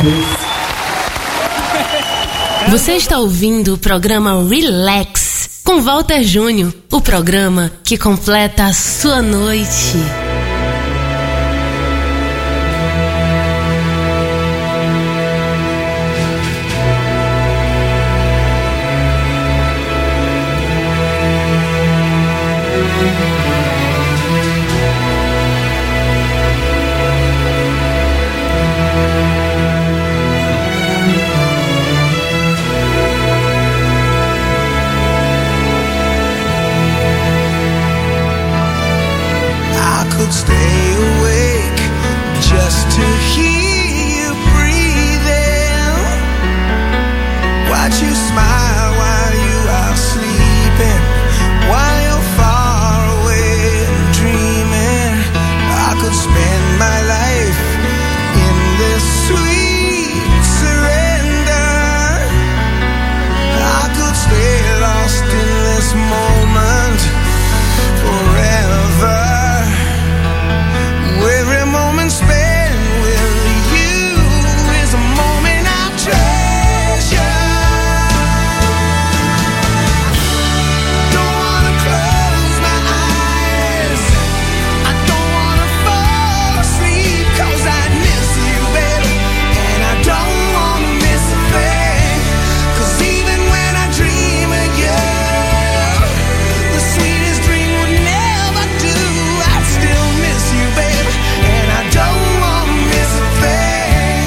Você está ouvindo o programa Relax com Walter Júnior, o programa que completa a sua noite. Stay awake just to hear you breathing. Watch you smile while you are sleeping, while you're far away and dreaming. I could spend my life in this sweet surrender. I could stay lost in this moment forever. Every moment spent with you is a moment I treasure. Don't wanna close my eyes, I don't wanna fall asleep, 'cause I miss you, baby, and I don't wanna miss a thing. 'Cause even when I dream of you, the sweetest dream would never do. I'd still miss you, baby, and I don't wanna miss a thing.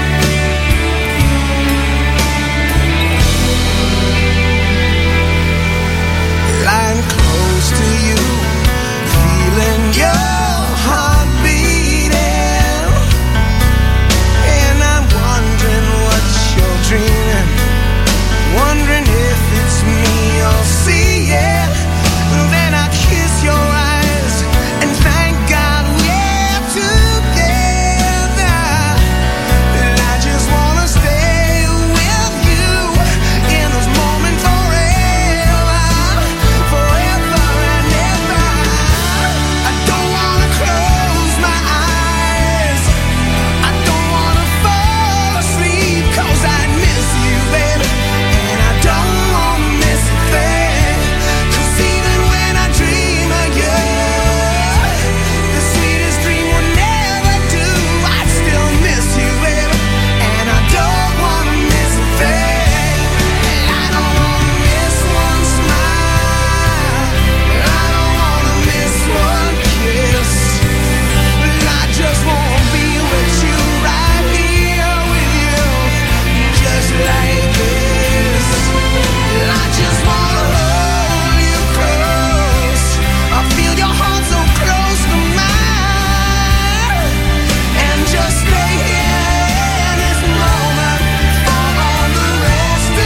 Lying close to you, feeling your heart beating, and I'm wondering what you're dreaming, wondering if it's me you're seeing. Then I kiss your eyes and thank God we're together. And I just wanna stay with you in this moment forever, forever and ever. I don't wanna close my eyes, I don't wanna fall asleep, 'cause I miss you, baby, and I don't wanna miss a thing. 'Cause even when I dream of you, the sweetest dream will never do. I still miss you, baby, and I don't wanna miss a thing. I don't wanna miss one smile, I don't wanna miss one kiss. I just wanna be with you, right here with you, just like this. I just wanna hold you close, I feel your heart so close to mine, and just stay here in this moment for all the rest of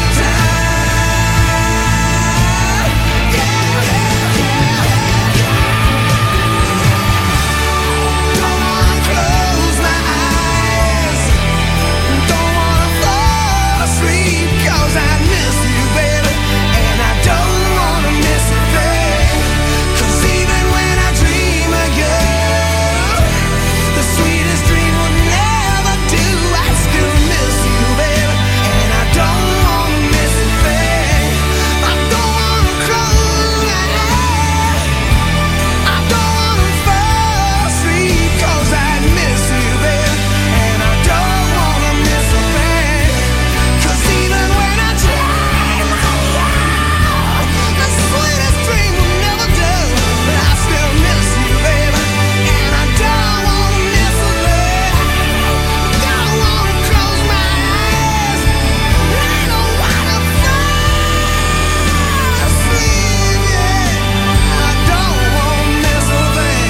time. Don't wanna close my eyes, don't wanna fall asleep, 'cause I miss you, baby, and I don't wanna miss a thing. 'Cause even when I dream of you, the sweetest dream will never do. I still miss you, baby, and I don't wanna miss a thing. I don't wanna close my eyes, I don't wanna fall asleep, 'cause I miss you, baby, and I don't wanna miss a thing. 'Cause even when I dream of you, the sweetest dream will never do. But I still miss you, baby, and I don't wanna miss a thing. Don't wanna close my eyes, I don't wanna fall asleep, yeah. I don't wanna miss a thing.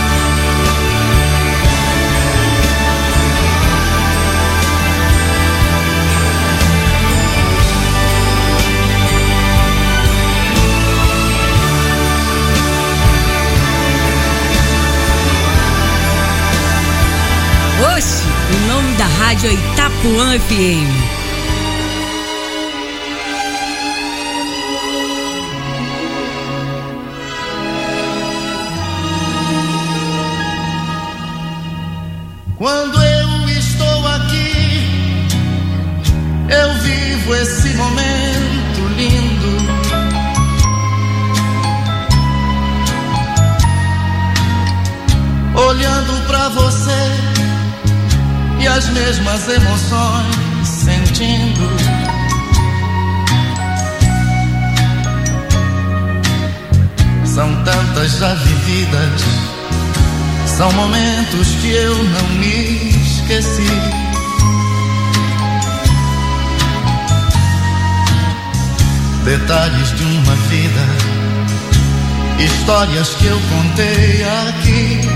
Oxe, o nome da rádio é Itapuã FM. Quando eu estou aqui eu vivo esse momento lindo. Olhando pra você e as mesmas emoções sentindo. São tantas já vividas, são momentos que eu não me esqueci. Detalhes de uma vida, histórias que eu contei aqui.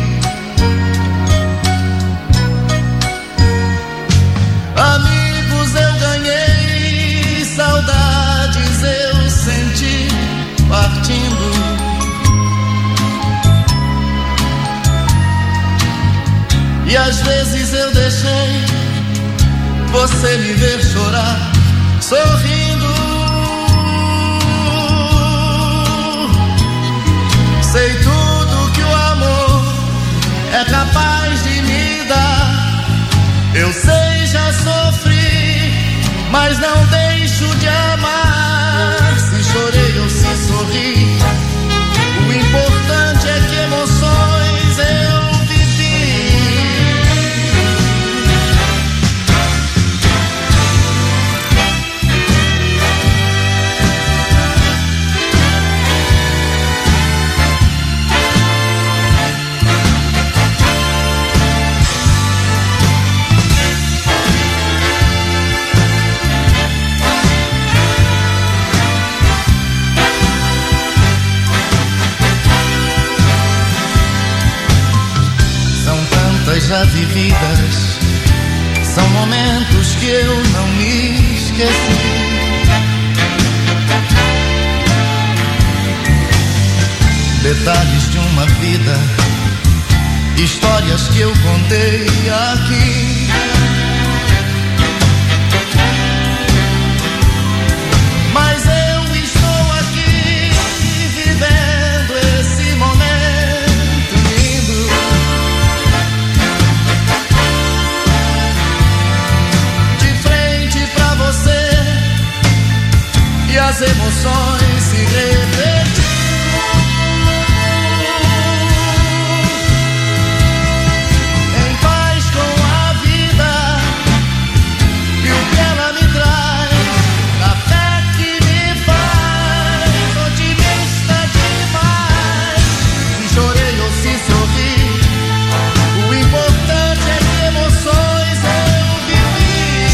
Amigos eu ganhei, saudades eu senti partindo. E às vezes eu deixei você me ver chorar, sorrindo. Sei tudo que o amor é capaz de me dar. Eu sei, já sofri, mas não deixo de amar. Se chorei ou se sorri, o importante é que emoções eu vivi. Já vividas, são momentos que eu não me esqueci. Detalhes de uma vida, histórias que eu contei aqui. Mas eu estou aqui vivendo esse momento lindo. E as emoções se repetindo. Em paz com a vida e o que ela me traz, a fé que me faz otimista demais. Se chorei ou se sorri, o importante é que emoções eu vivi.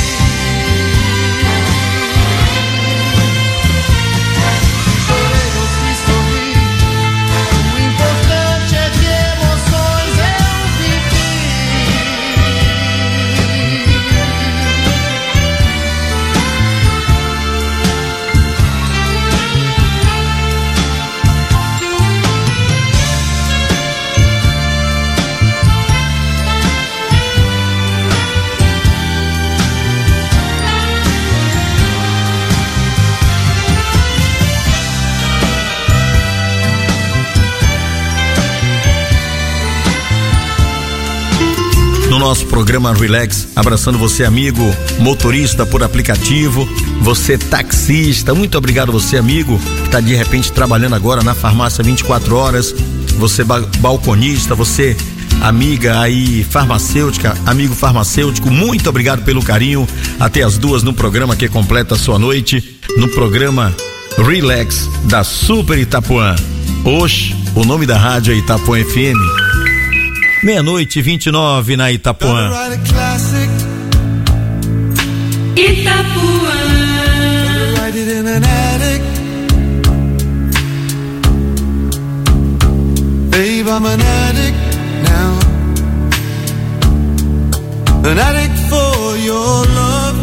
No nosso programa Relax, abraçando você, amigo motorista por aplicativo, você taxista, muito obrigado você, amigo, que está de repente trabalhando agora na farmácia 24 horas, você balconista, você amiga aí farmacêutica, amigo farmacêutico, muito obrigado pelo carinho, até as 2 no programa que completa a sua noite, no programa Relax da Super Itapuã. Hoje, o nome da rádio é Itapuã FM. 00:29 na Itapuã. Itapuã. Babe, I'm an addict now. An addict for your love.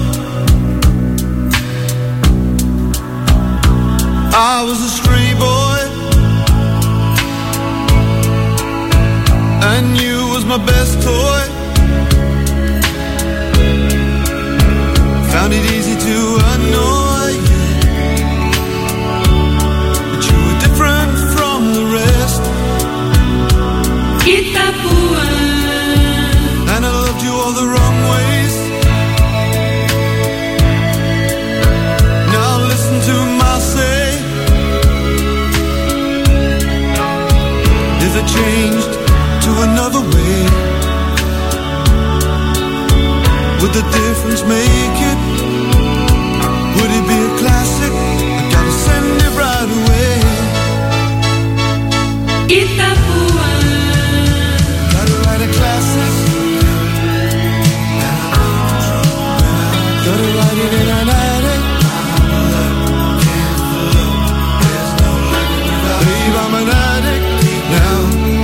I was a stray boy, and you was my best toy. Found it easy to annoy you, but you were different from the rest. Itapuã. And I loved you all the wrong ways. Would the difference make it? Would it be a classic? I gotta send it right away. Itapuã. Gotta write a classic. Gotta write it in an attic. Babe, I'm an addict now.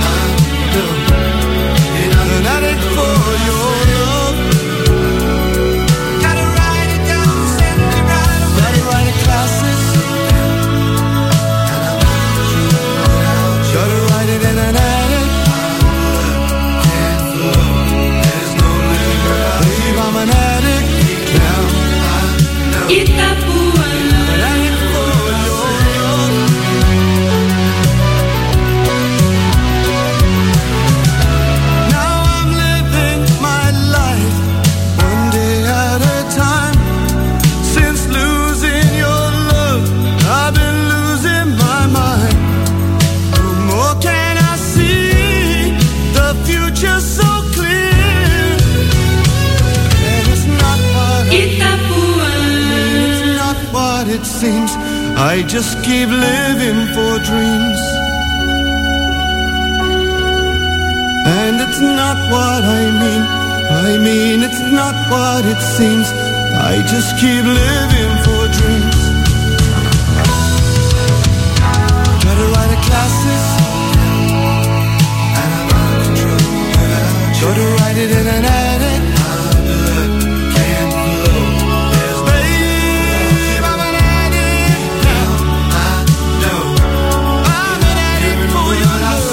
An addict for your love. Gotta write it down, send it right away. Gotta write a classic. Gotta write it in an attic. Babe, I'm an addict now. Itapuã. An addict for your love. Now I'm living my life one day at a time. Since losing your love, I've been losing my mind. What more can I see? The future's so clear. And it's not what Itapuã. it's not what it seems. I just keep living for dreams. And it's not what I mean it's not what it seems. I just keep living for dreams. Gotta write a classic. Gotta write it in an attic. Babe, I'm an addict now. I'm an addict for your love.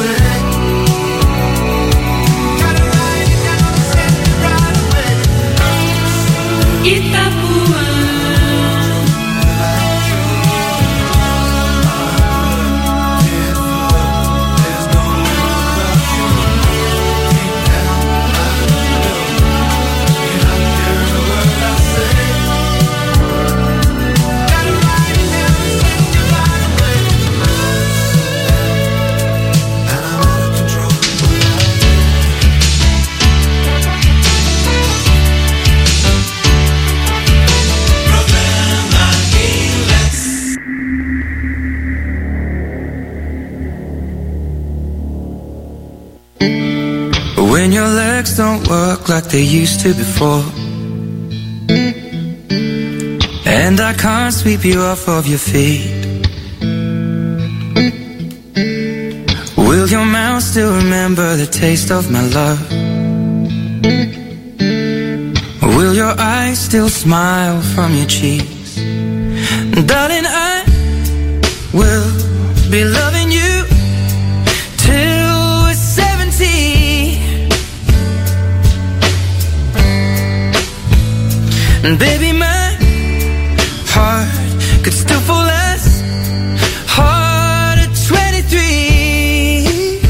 Gotta write it down, send it right away. Itapuã. When your legs don't work like they used to before, and I can't sweep you off of your feet, will your mouth still remember the taste of my love? Will your eyes still smile from your cheeks? Darling, I will be loving you till we're 70. And baby, my heart could still fall as hard at 23.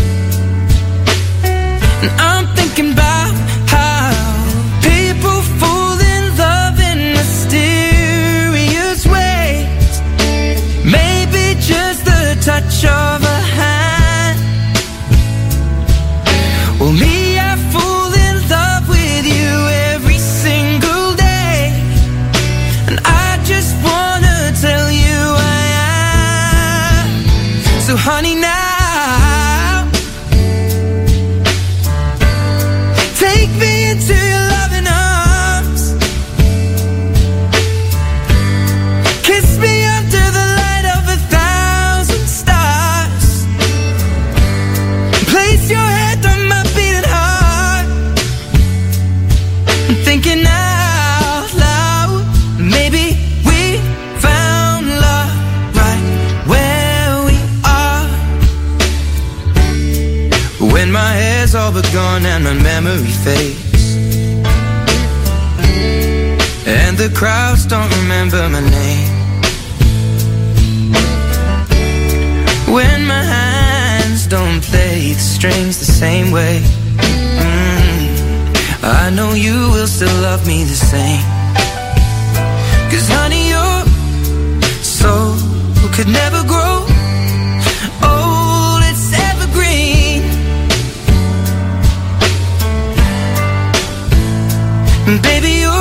And I'm thinking about how people fall in love in mysterious ways. Maybe just the touch of a hand. Well, me, I fall in love with you every single day. And I just wanna tell you I am. So honey, now take me into your loving arms. Kiss me under the light of 1,000 stars. Place your head on my beating heart. I'm thinking out loud, maybe we found love right where we are. When my hair's all but gone and my memory fades, and the crowds don't remember my name, when my hands don't play the strings the same way, I know you will still love me the same. 'Cause honey, your soul could never grow old, it's evergreen. And baby, your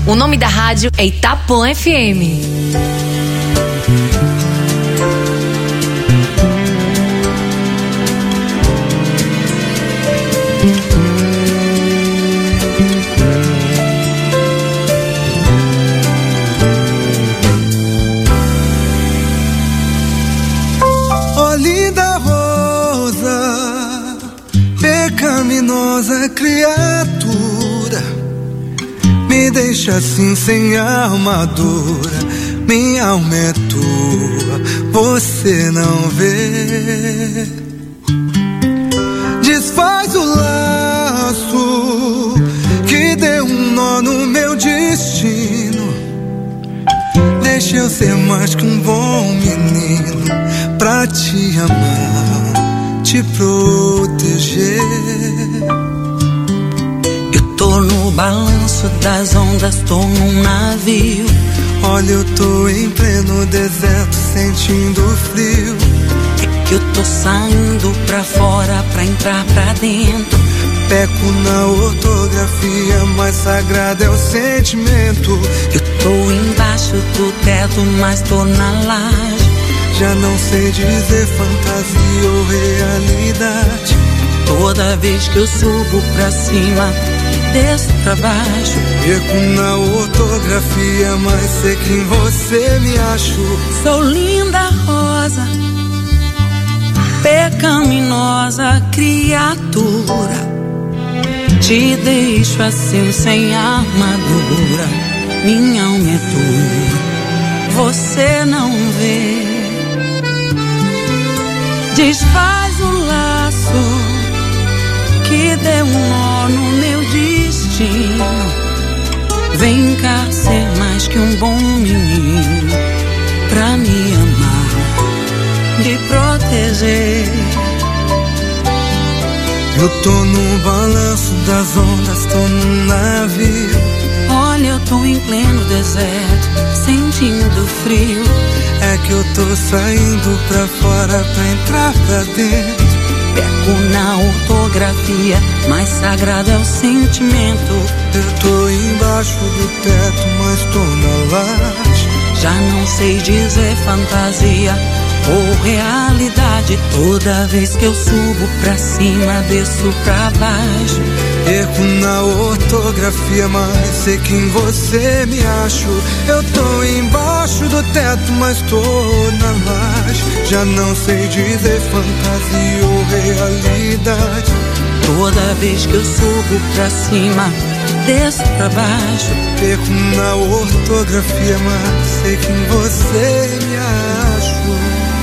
O nome da rádio é Itapuã FM. Oh, linda rosa, pecaminosa criatura, me deixa assim sem armadura, minha alma é tua, você não vê. Desfaz o laço que deu um nó no meu destino, deixa eu ser mais que um bom menino, pra te amar, te proteger. Tô no balanço das ondas, tô num navio. Olha, eu tô em pleno deserto, sentindo frio. É que eu tô saindo pra fora pra entrar pra dentro. Peco na ortografia, mas sagrado é o sentimento. Eu tô embaixo do teto, mas tô na laje. Já não sei dizer fantasia ou realidade. Toda vez que eu subo pra cima, desço pra baixo. Perco na ortografia, mas sei que em você me acho. Sou linda rosa, pecaminosa criatura, te deixo assim sem armadura, minha alma é tua, você não vê. Desfaz o laço que deu um nó no meu destino, vem cá ser mais que um bom menino, pra me amar, me proteger. Eu tô no balanço das ondas, tô num navio. Olha, eu tô em pleno deserto, sentindo frio. É que eu tô saindo pra fora pra entrar pra dentro. Peco na ortografia, mas sagrado é o sentimento. Eu tô embaixo do teto, mas tô na laje. Já não sei dizer fantasia ou realidade. Toda vez que eu subo pra cima, desço pra baixo. Erro na ortografia, mas sei que em você me acho. Eu tô embaixo do teto, mas tô na laje. Já não sei dizer fantasia ou realidade. Toda vez que eu subo pra cima, desço pra baixo. Erro na ortografia, mas sei que em você me acho.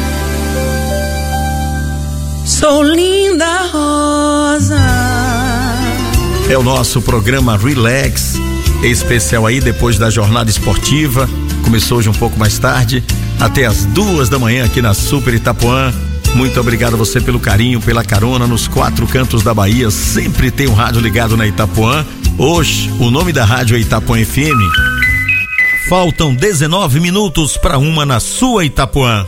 Sou linda rosa. É o nosso programa Relax, especial aí depois da jornada esportiva. Começou hoje um pouco mais tarde, até as 2 da manhã aqui na Super Itapuã. Muito obrigado a você pelo carinho, pela carona nos 4 cantos da Bahia. Sempre tem um rádio ligado na Itapuã. Hoje, o nome da rádio é Itapuã FM. Faltam 19 minutos para 1 na sua Itapuã.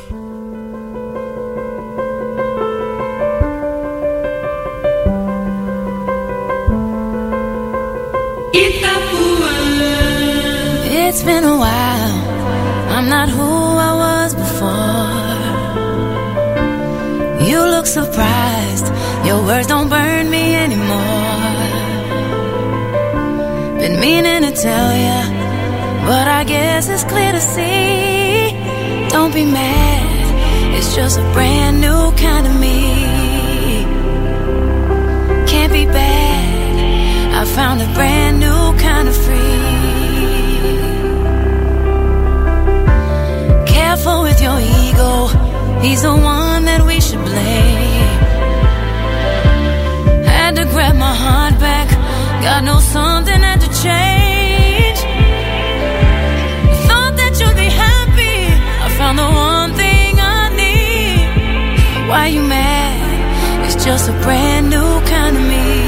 It's been a while, I'm not who I was before. You look surprised, your words don't burn me anymore. Been meaning to tell ya, but I guess it's clear to see. Don't be mad, it's just a brand new kind of me. Can't be bad, I found a brand new kind of free. Careful with your ego, he's the one that we should blame. Had to grab my heart back, God knows something had to change. Thought that you'd be happy, I found the one thing I need. Why you mad? It's just a brand new kind of me.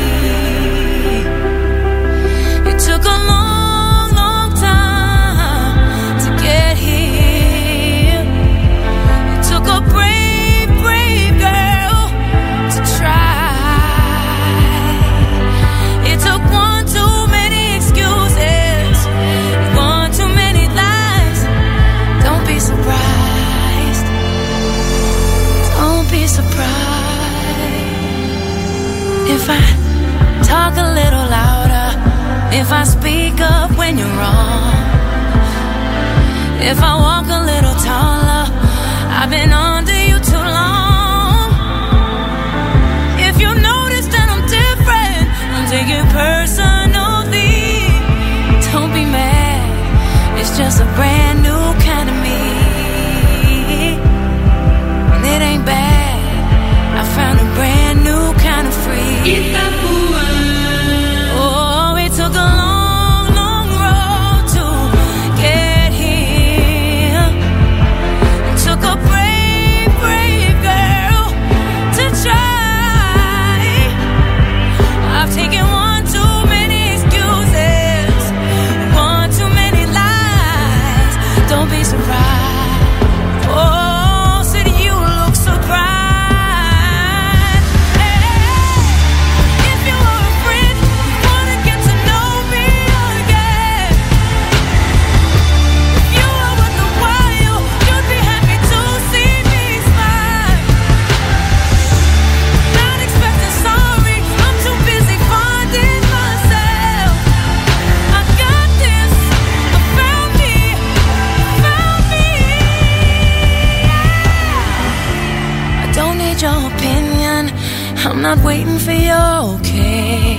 It took a long, long time to get here. It took a brave, brave girl to try. It took one too many excuses If I walk a little taller, I've been under you too long. If you notice that I'm different, don't take it personally. Don't be mad, it's just a brand new kind of me. And it ain't bad, I found a brand new kind of free. Itapuã. Oh, it took a long, long road to get here. It took a brave, brave girl to try. I've taken one too many excuses, one too many lies. Don't be surprised. Oh, said you look surprised. Hey, if you were a friend, wanna get to know me again. If you were worth the while, you'd be happy to see me smile. Not expecting sorry, I'm too busy finding myself. I got this, I found me, found me. I don't need your opinion, I'm not waiting for your okay.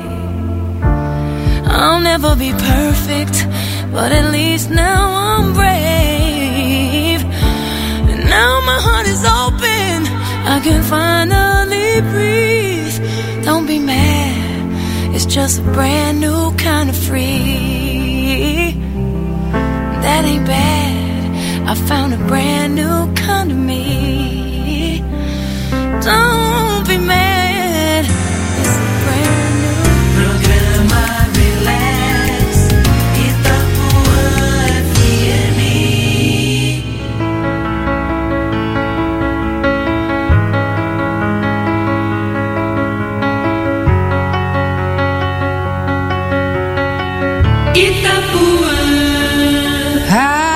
I'll never be perfect, but at least now I'm brave. And now my heart is open, I can finally breathe. Don't be mad, it's just a brand new kind of free. That ain't bad, I found a brand new kind of me. Don't be mad, it's a brand new. Programa Relax, Itapuã FM. Itapuã. I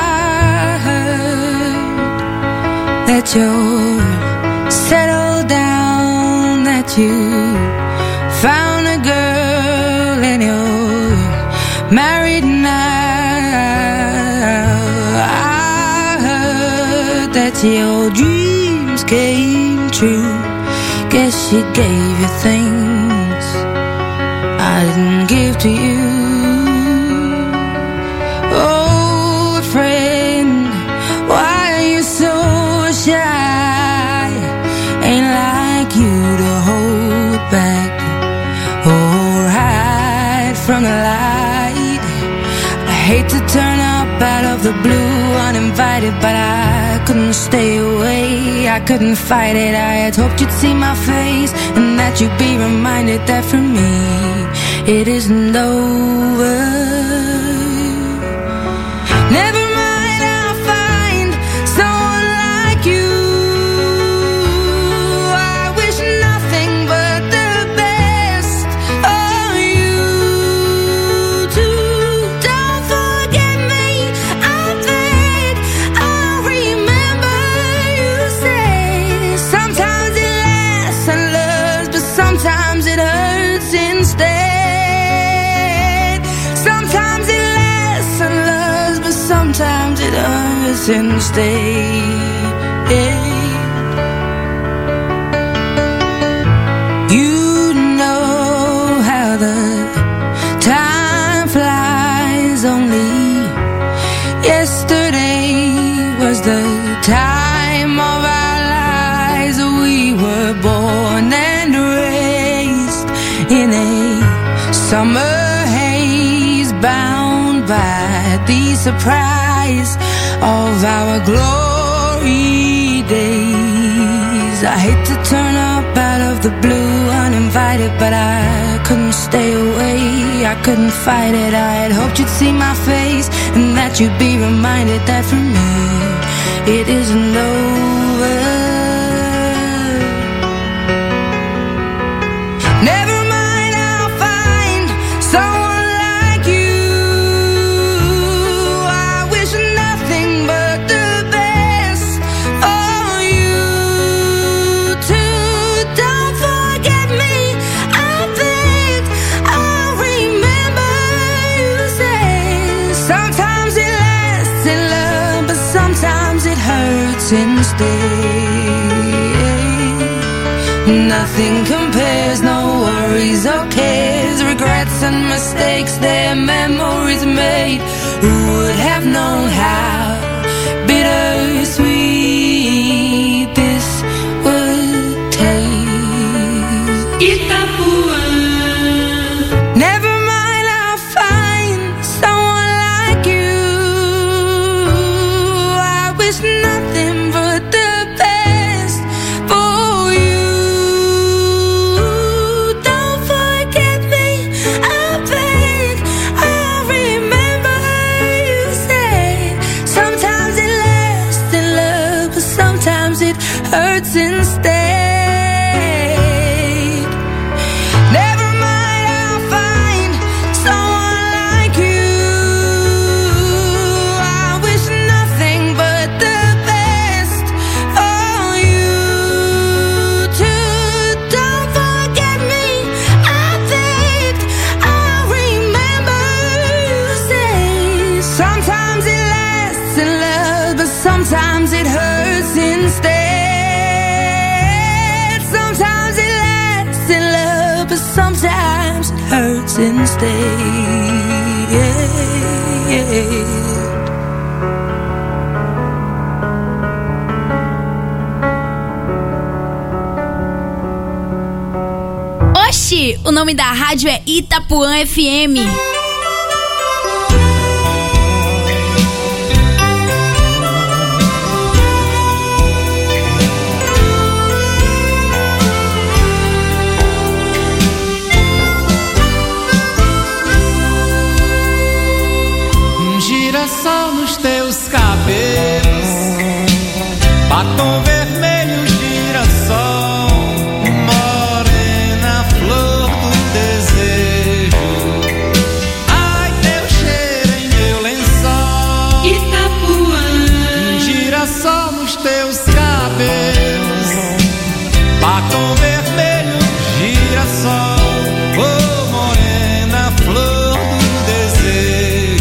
heard that you're settled down, that you found a girl and you're married now. I heard that your dreams came true. Guess she gave you things I didn't give to you. Old friend, why are you so shy? Ain't like you to hold back or hide from the light. I hate to turn up out of the blue uninvited, but I couldn't stay away, I couldn't fight it. I had hoped you'd see my face and that you'd be reminded that for me it isn't over. Never mind, I'll find someone like you. I wish nothing but the best of you too. Don't forget me, I beg. I'll remember you say. Sometimes it lasts and loves, but sometimes it hurts instead. Sometimes it lasts and loves, but sometimes it hurts instead. You know how the time flies. Only yesterday was the time of our lives. We were born and raised in a summer haze, bound by the surprise of our glory days. I hate to turn up out of the blue uninvited, but I couldn't stay away, I couldn't fight it. I had hoped you'd see my face and that you'd be reminded that for me it isn't over. Never mind, I'll find someone like you. I wish nothing but the best for you too. Don't forget me, I beg. I'll remember you say. Sometimes it lasts in love, hurts instead. Nothing compares, no worries or cares, regrets and mistakes, their memories made. Who would have known how bittersweet this would taste? Itapuã. Never mind, I'll find someone like you. I wish nothing but the best for you. Don't forget me, I beg. I remember you said sometimes it lasts in love, but sometimes it hurts instead. Never mind, I'll find someone like you. I wish nothing but the best for you too. Don't forget me, I begged. I remember you say sometimes it lasts in love, but sometimes it hurts instead. Sometimes it lasts in love, but sometimes it hurts instead. Oxi, o nome da rádio é Itapuã FM. Girassol nos teus cabelos, batom vermelho, girassol, morena, flor do desejo. Ai, teu cheiro em meu lençol, Itapuã. Girassol nos teus cabelos, batom vermelho, girassol, oh, morena, flor do desejo.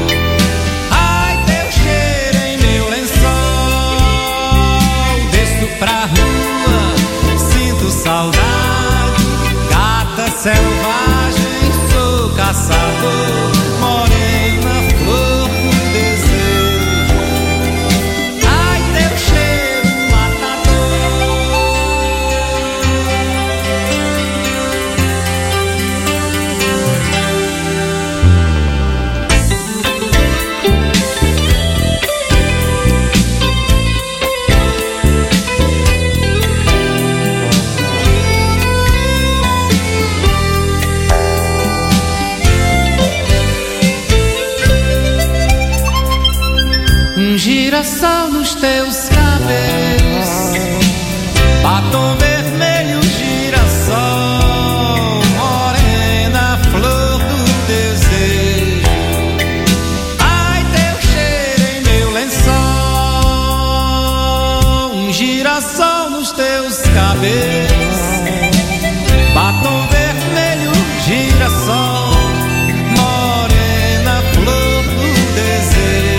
Pra rua, sinto saudade, gata selvagem, sou caçador, morena, flor do desejo. Ai, teu cheiro girassol nos teus cabelos, batom vermelho, girassol, morena, flor do desejo. Ai, teu cheiro em meu lençol, girassol nos teus cabelos, batom vermelho, girassol, morena, flor do desejo.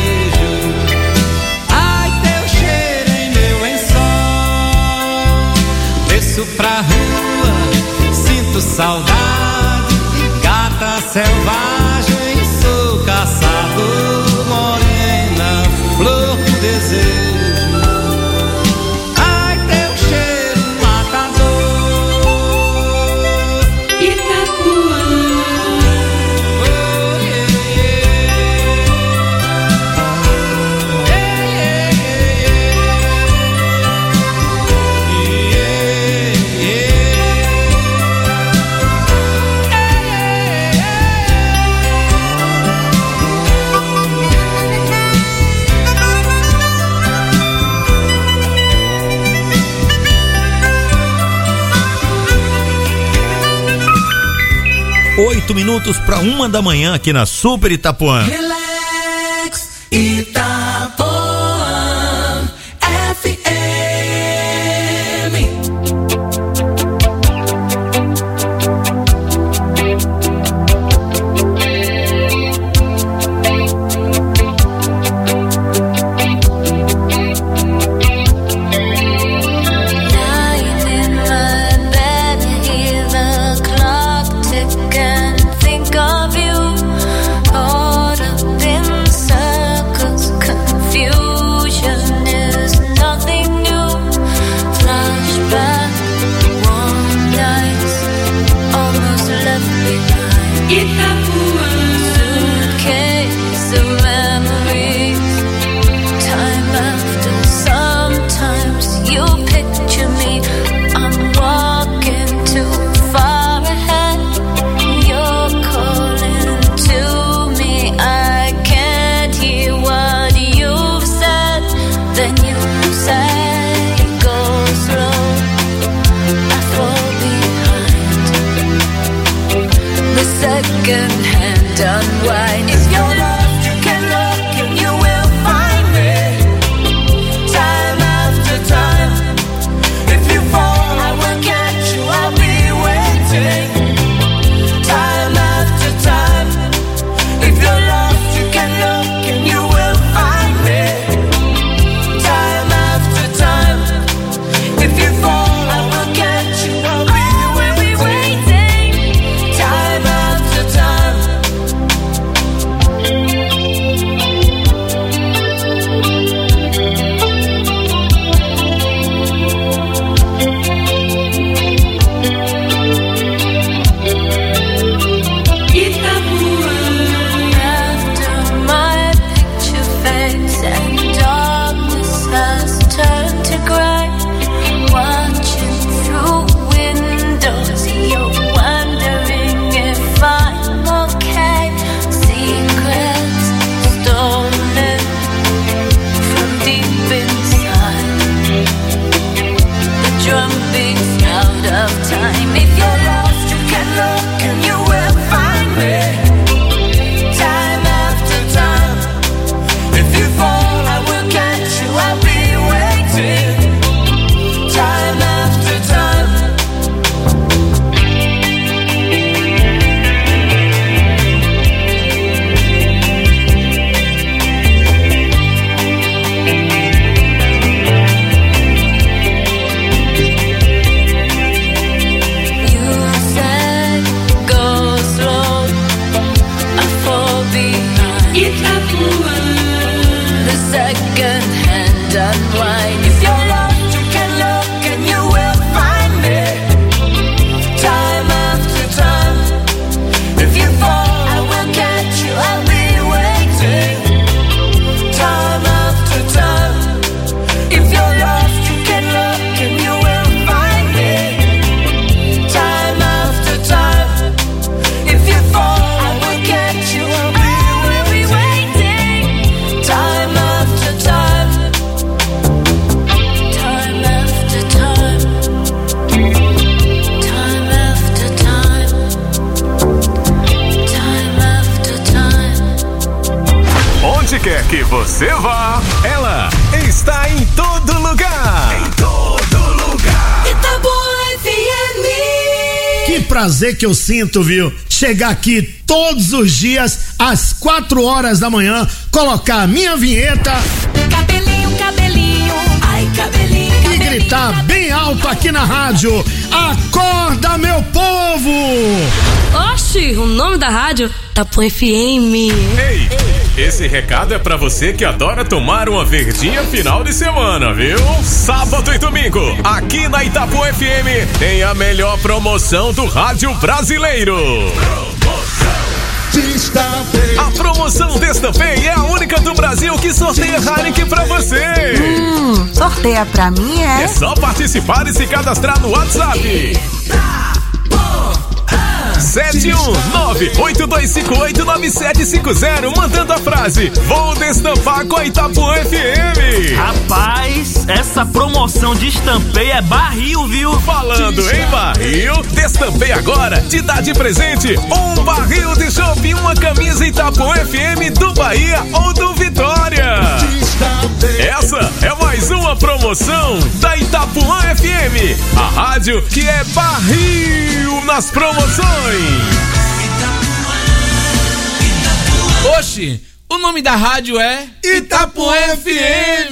Pra rua, sinto saudade, gata selvagem, sou caçador, morena, flor do desejo. Ai, teu cheiro matador, Itapuã. Oito minutos para 1 da manhã aqui na Super Itapuã. Relax, Itapuã FM. unwind. If you're lost, you can look and you will find me. Time after time. If you fall, I will catch you, I'll be waiting. Time after time. If you're lost, you can look and you will find me. Time after time. If you fall, I will catch you, I'll be waiting. Time after time. Time after time. Time after time. Time after time. Onde quer que você vá, ela está em todo lugar. Em todo lugar. Itapuã FM. Que prazer que eu sinto, viu? Chegar aqui todos os dias às 4 horas da manhã, colocar a minha vinheta Cabelinho, cabelinho, ai cabelinho, e cabelinho, gritar bem alto aqui na rádio: acorda, meu povo! Oxi, o nome da rádio Itapuã FM. Ei, esse recado é pra você que adora tomar uma verdinha final de semana, viu? Sábado e domingo, aqui na Itapuã FM, tem a melhor promoção do rádio brasileiro. A promoção Destampei é a única do Brasil que sorteia Heineken pra você. Sorteia pra mim, é? É só participar e se cadastrar no WhatsApp. 719-8258-9750, mandando a frase: vou destampar com a Itapuã FM. Rapaz, essa promoção de Destampei é barril, viu? Falando em barril, Destampei agora te dá de presente um barril de chopp e uma camisa Itapuã FM do Bahia ou do Vitória. Essa é mais uma promoção da Itapuã FM, a rádio que é barril nas promoções. Oxi, o nome da rádio é Itapuã FM.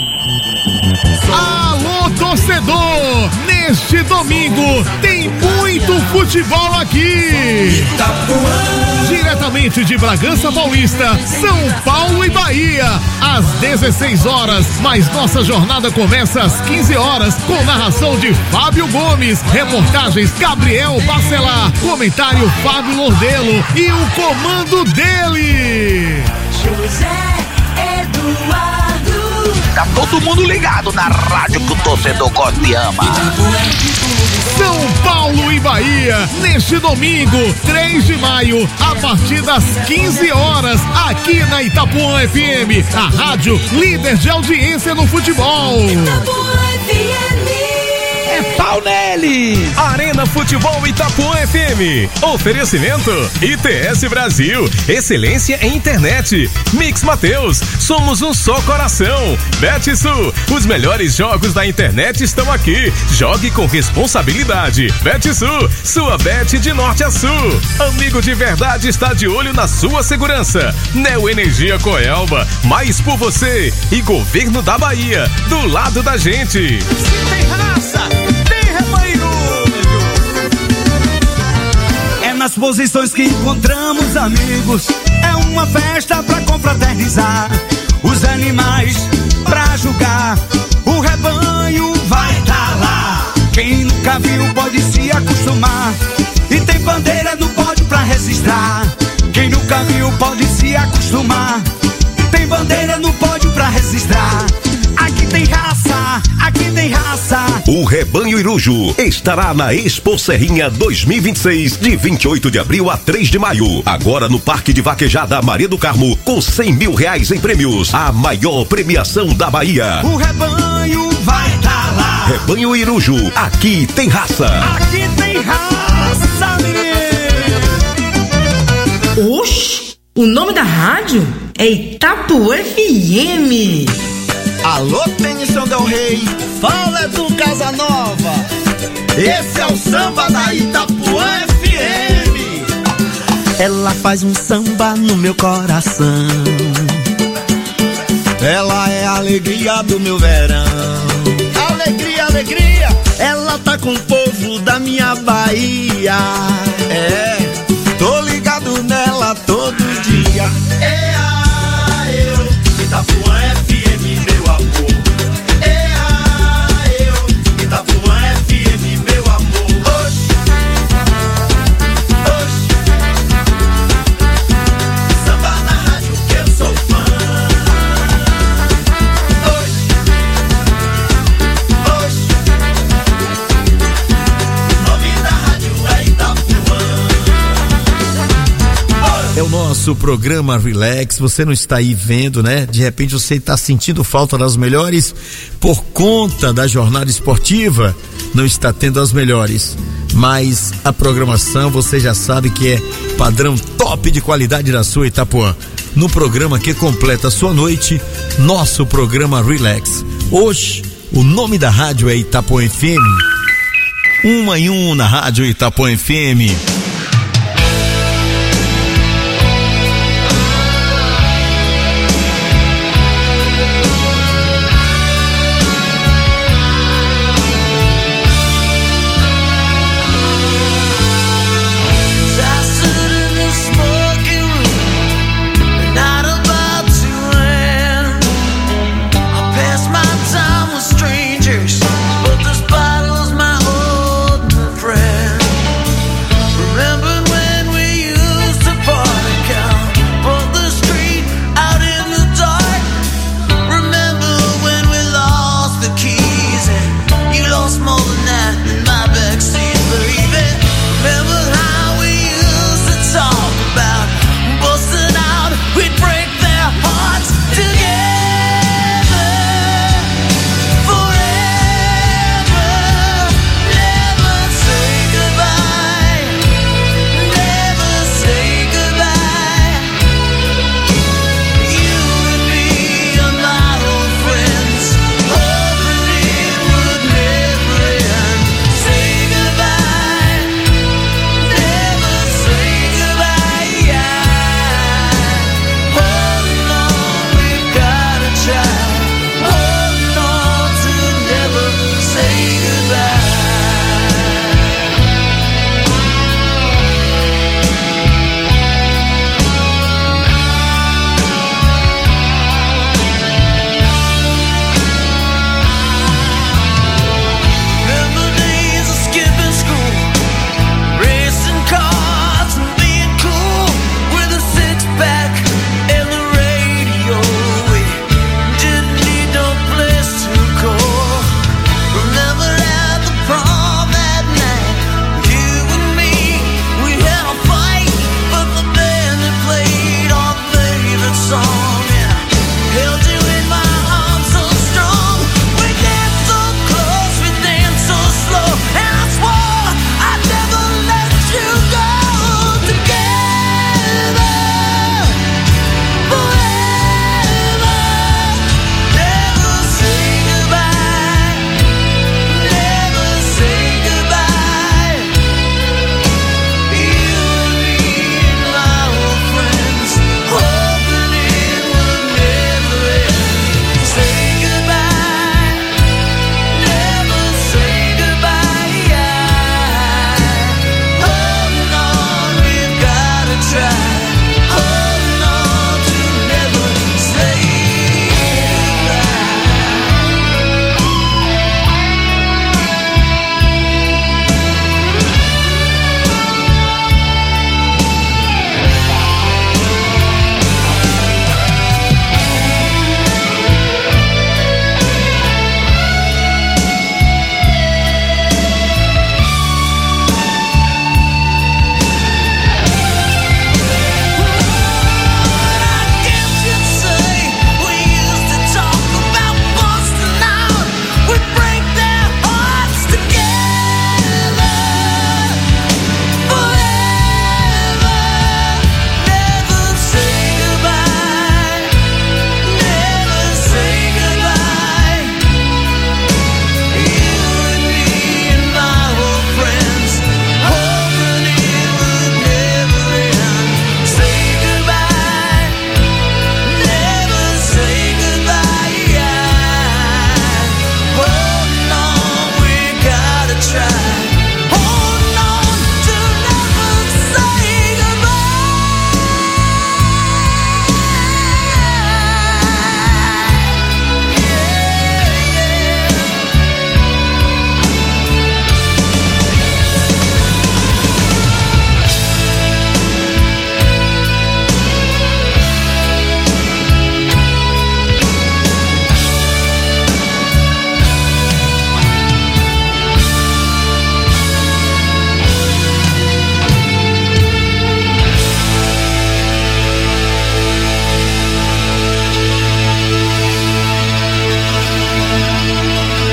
Alô, torcedor! Neste domingo tem muito futebol aqui. Diretamente de Bragança Paulista, São Paulo e Bahia, às 16 horas. Mas nossa jornada começa às 15 horas com narração de Fábio Gomes, reportagens Gabriel Bacelar, comentário Fábio Lordelo e o comando dele, José Eduardo. Tá todo mundo ligado na rádio que o torcedor gosta e ama. São Paulo e Bahia, neste domingo, 3 de maio, a partir das 15 horas, aqui na Itapuã FM, a rádio líder de audiência no futebol. Itapuã FM. É pau neles! Arena Futebol Itapuã FM. Oferecimento ITS Brasil. Excelência em internet. Mix Mateus. Somos um só coração. Betsul. Os melhores jogos da internet estão aqui. Jogue com responsabilidade. Betsul. Sua bet de norte a sul. Amigo de verdade está de olho na sua segurança. Neo Energia Coelba. Mais por você. E Governo da Bahia. Do lado da gente. Tem raça, tem rebanho. É nas posições que encontramos amigos. É uma festa pra confraternizar. Os animais pra julgar. O rebanho vai tá lá. Quem nunca viu pode se acostumar. E tem bandeira no pódio pra registrar. Quem nunca viu pode se acostumar. Tem bandeira no pódio pra registrar. Aqui tem raça, aqui tem raça. O Rebanho Irujo estará na Expo Serrinha 2026, de 28 de abril a 3 de maio. Agora no Parque de Vaquejada Maria do Carmo, com R$100 mil em prêmios. A maior premiação da Bahia. O rebanho vai tá lá. Rebanho Irujo, aqui tem raça. Aqui tem raça, menino. Oxi, o nome da rádio é Itapuã FM. Alô, Tenição Del Rey, fala do Casanova. Esse é o samba da Itapuã FM. Ela faz um samba no meu coração. Ela é a alegria do meu verão. Alegria, alegria. Ela tá com o povo da minha Bahia. É, tô ligado nela todo dia. Eu, Itapuã FM, meu amor. Nosso programa Relax, você não está aí vendo, né? De repente você está sentindo falta das melhores por conta da jornada esportiva, não está tendo as melhores, mas a programação você já sabe que é padrão top de qualidade da sua Itapuã. No programa que completa a sua noite, nosso programa Relax. Hoje, o nome da rádio é Itapuã FM. 1 em 1 na rádio Itapuã FM. But this bottle's my old friend.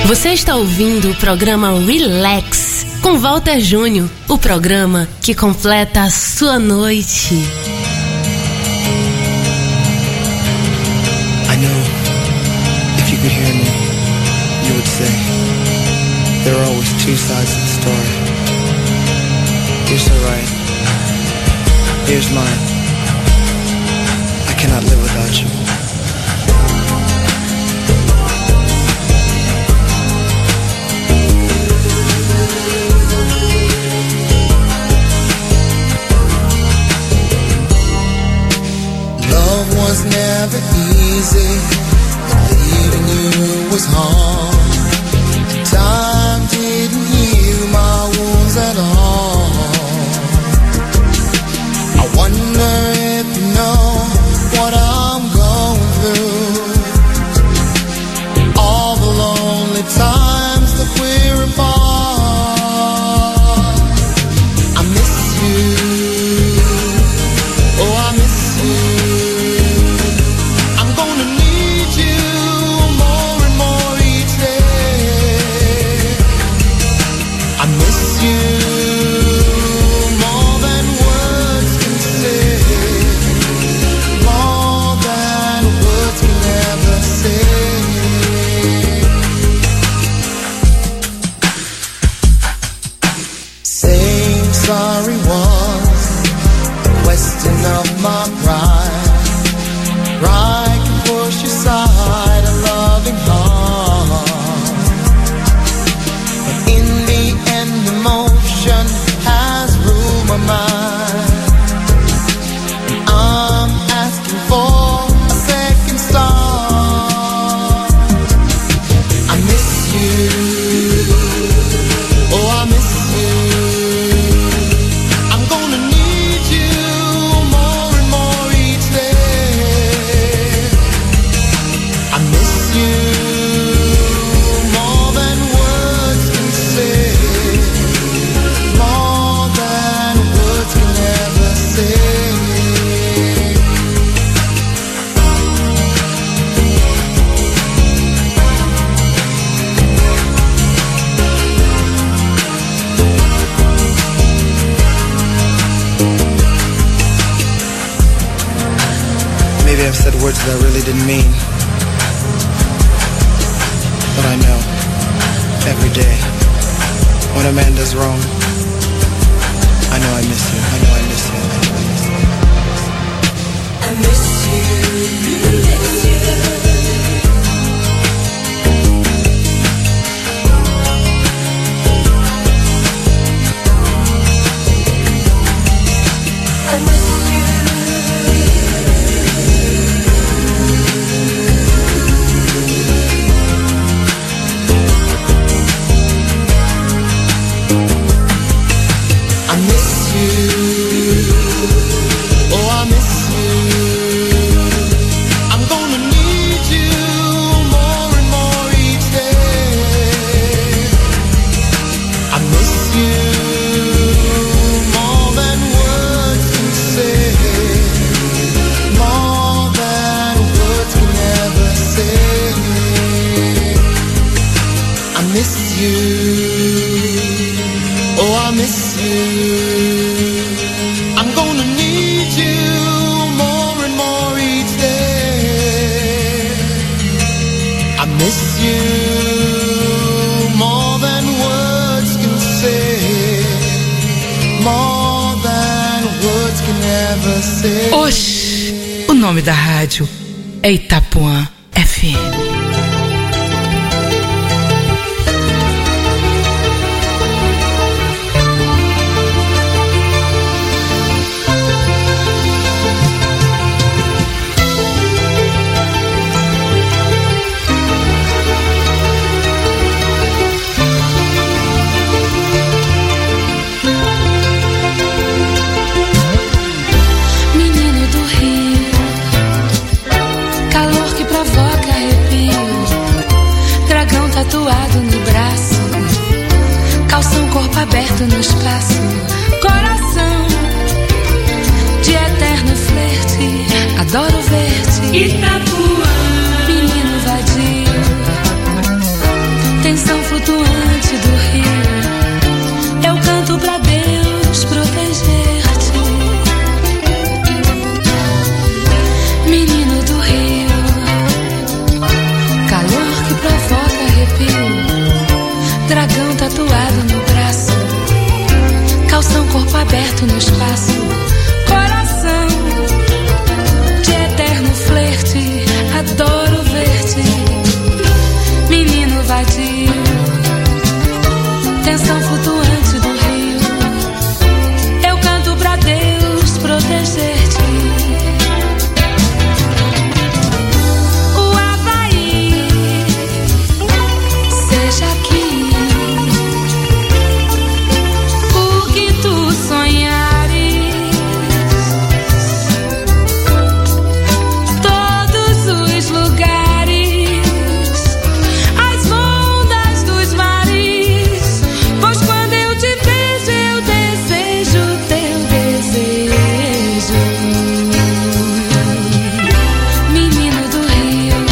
Você está ouvindo o programa Relax com Walter Júnior, o programa que completa a sua noite. I know if you could hear me, you would say there are always two sides to the story. You're so right. Here's mine. I cannot live without you. Love was never easy, leaving you was hard. Time didn't heal my wounds at all. I wonder if you know what I'm going through. All the lonely times that we're apart. I miss you. Oh, I miss you. I'm gonna need you more and more each day. I miss you more than words can say. More than words can ever say. Saying sorry was a question of my pride. Pride can push aside a loving heart, but in the end emotion has ruled my mind. And I'm asking for a second start. I miss you. Oh, I miss you. I'm gonna need you more and more each day. I miss you more than words can say. More than words can ever say. Maybe I've said words that I really didn't mean. But I know, every day, when a man does wrong, I know I miss you, I know I miss you, I know I miss you. I miss you. Miss you. I miss you. I miss you. Oh, I miss you. I'm gonna need you more and more each day. I miss you more than words can say. More than words can ever say. I miss you. Oh, I miss you. I'm gonna need you more and more each day. I miss you more than words can say. More than words can ever say. Oxi, o nome da rádio é Itapuã FM. Menino do Rio, calor que provoca arrepio, dragão tatuado no braço, calção corpo aberto no espaço, coração de eterno flerte, adoro ver-te. Itapuã, menino vadio, tem aberto no espaço. Coração de eterno flerte, adoro ver-te, menino vadio, tensão flutuante do rio. Eu canto pra Deus proteger-te. O Havaí, seja aqui o que tu sonhares. Todos os lugares, as ondas dos mares, pois quando eu te vejo eu desejo teu desejo. Menino do Rio,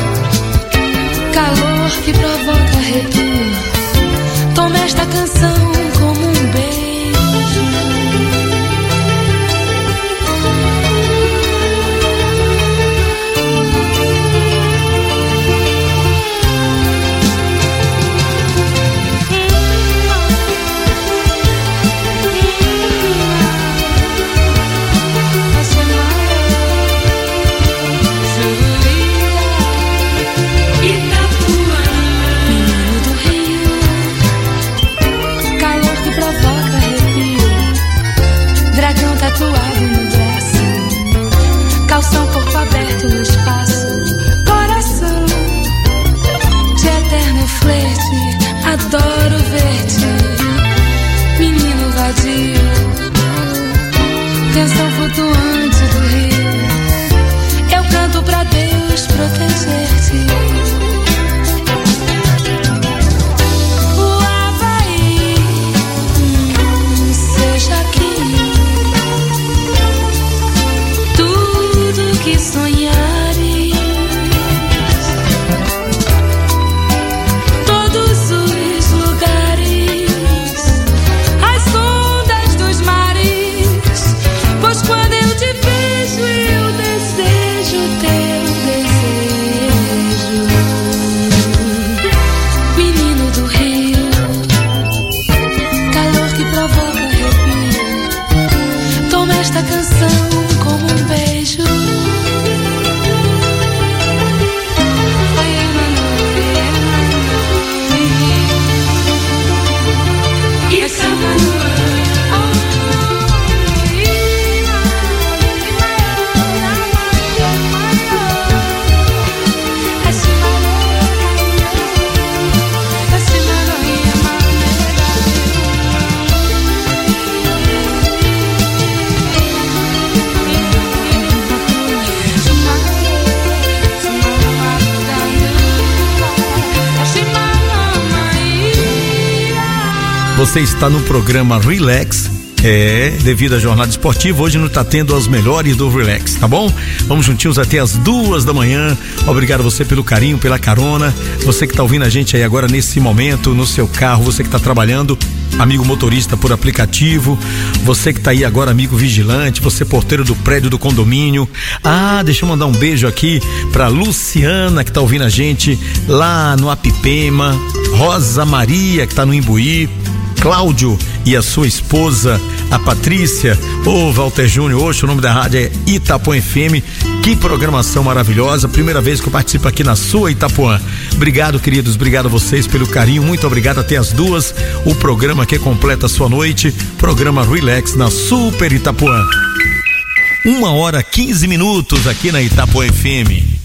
calor que provoca arrepio, toma esta canção como um beijo. Menino do Rio, calor que provoca arrepio, dragão tatuado no braço, calção corpo aberto no espaço. Coração de eterno flerte, adoro ver-te, menino vadio, tensão flutuante do rio. Eu canto pra Deus proteger-te. O Havaí, seja aqui tudo que sonhares. Todos os lugares, as ondas dos mares, pois quando eu te vejo eu desejo teu desejo. Menino do Rio, calor que provoca arrepio, toma esta canção como um beijo. Você está no programa Relax. Devido à jornada esportiva, hoje não está tendo as melhores do Relax, tá bom? Vamos juntinhos até as 2 da manhã. Obrigado a você pelo carinho, pela carona. Você que está ouvindo a gente aí agora nesse momento, no seu carro, você que está trabalhando, amigo motorista por aplicativo, você que está aí agora, amigo vigilante, você porteiro do prédio do condomínio. Deixa eu mandar um beijo aqui pra Luciana, que está ouvindo a gente lá no Apipema, Rosa Maria, que está no Imbuí, Cláudio e a sua esposa, a Patrícia. Walter Júnior, hoje o nome da rádio é Itapuã FM. Que programação maravilhosa, primeira vez que eu participo aqui na sua Itapuã. Obrigado, queridos, obrigado a vocês pelo carinho, muito obrigado. Até as 2, o programa que completa a sua noite, programa Relax na Super Itapuã. 1h15 aqui na Itapuã FM.